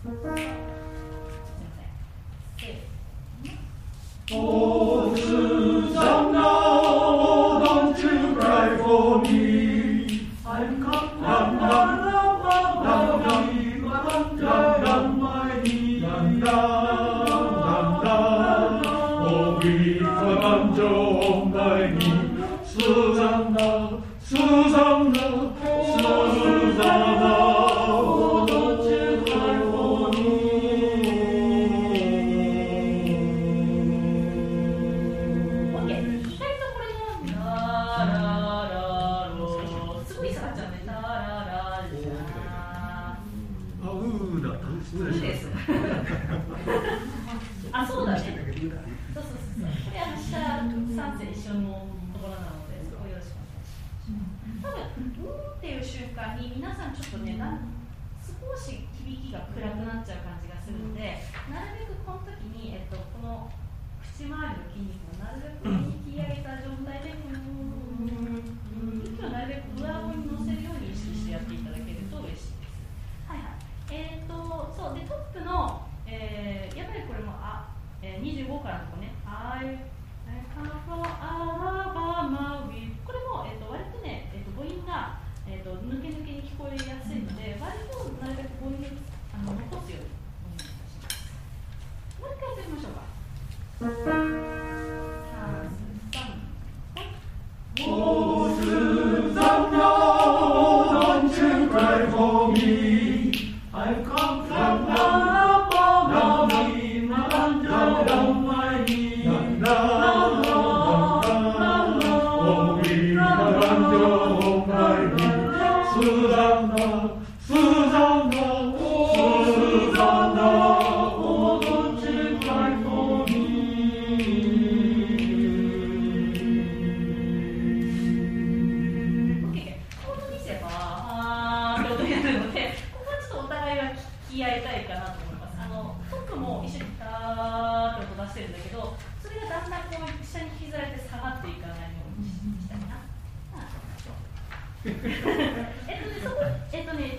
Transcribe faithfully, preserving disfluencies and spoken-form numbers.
Oh, Susanna, don't you cry for me. I'm coming, dum dum dum dum dum dum my knee, dum dum dum. Oh, weep for banjo on my knee, Susanna, Susanna, Susanna. Oh, don't you cry for me. あ、そうだね。そうそうそうそう。これは下三世一緒のところなので、そこよろしくお願いします。多分、うーっていう瞬間に皆さんちょっとね、なん少し響きが暗くなっちゃう感じがするので、なるべくこの時に、えっと、この口周りの筋肉をなるべく引き上げた状態で、息をなるべく上顎に乗せるように意識してやっていただけると嬉しいです。はいはい。えー、っと、そうでトップのえー、やっぱりこれもあ、えー、にじゅうごからのとこね、I come from Alabama with これも、えー、と割とね、えー、と母音が、えー、と抜け抜けに聞こえやすいので、割となるべく母音をあの残すようにお願いします。もう一回やってみましょうか。 Oh, Susanna, don't you cry for me. I've come from Alabama, down, down my knee, down, down, down. Oh, we are banjo on my knee, Susanna, Susanna, Susanna. Oh, don't you cry for me. OK、コードにすればあーって音になるので、ここはちょっとお互いが聞き合いたいかなと思います。あのトップも一緒にターって音出してるんだけど、それがだんだんこう下に引きずられて下がっていかないようにしたいな。えっとね、そこ、えっとね、